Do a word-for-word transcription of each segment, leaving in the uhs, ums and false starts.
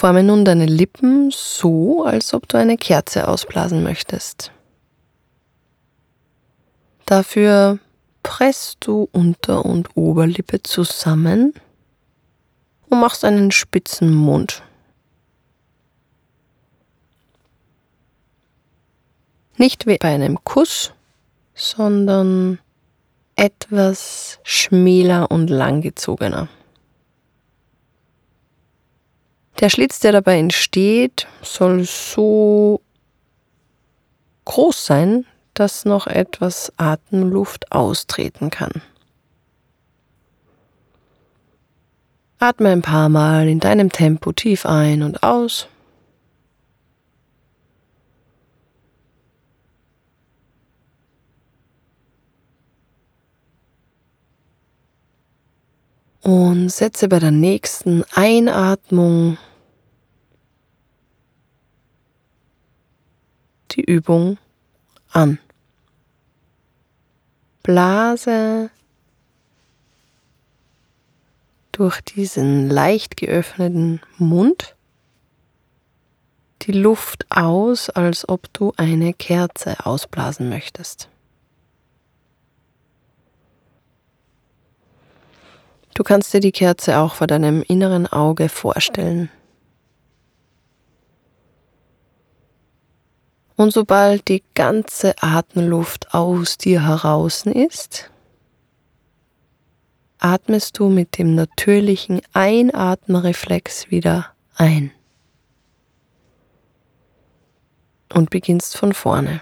Forme nun deine Lippen so, als ob du eine Kerze ausblasen möchtest. Dafür presst du Unter- und Oberlippe zusammen und machst einen spitzen Mund. Nicht wie bei einem Kuss, sondern etwas schmäler und langgezogener. Der Schlitz, der dabei entsteht, soll so groß sein, dass noch etwas Atemluft austreten kann. Atme ein paar Mal in deinem Tempo tief ein und aus. Und setze bei der nächsten Einatmung die Übung an. Blase durch diesen leicht geöffneten Mund die Luft aus, als ob du eine Kerze ausblasen möchtest. Du kannst dir die Kerze auch vor deinem inneren Auge vorstellen. Und sobald die ganze Atemluft aus dir heraus ist, atmest du mit dem natürlichen Einatmereflex wieder ein und beginnst von vorne.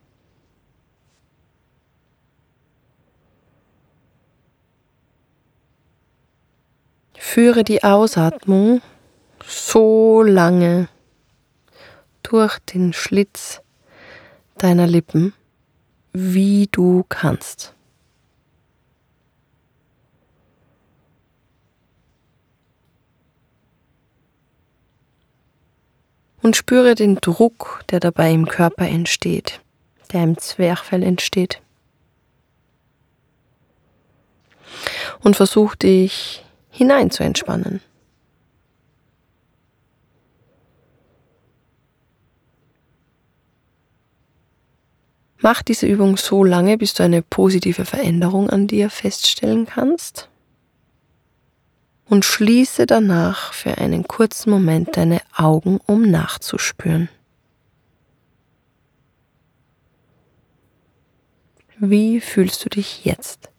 Führe die Ausatmung so lange durch den Schlitz deiner Lippen, wie du kannst. Und spüre den Druck, der dabei im Körper entsteht, der im Zwerchfell entsteht. Und versuch dich hinein zu entspannen. Mach diese Übung so lange, bis du eine positive Veränderung an dir feststellen kannst. Und schließe danach für einen kurzen Moment deine Augen, um nachzuspüren. Wie fühlst du dich jetzt?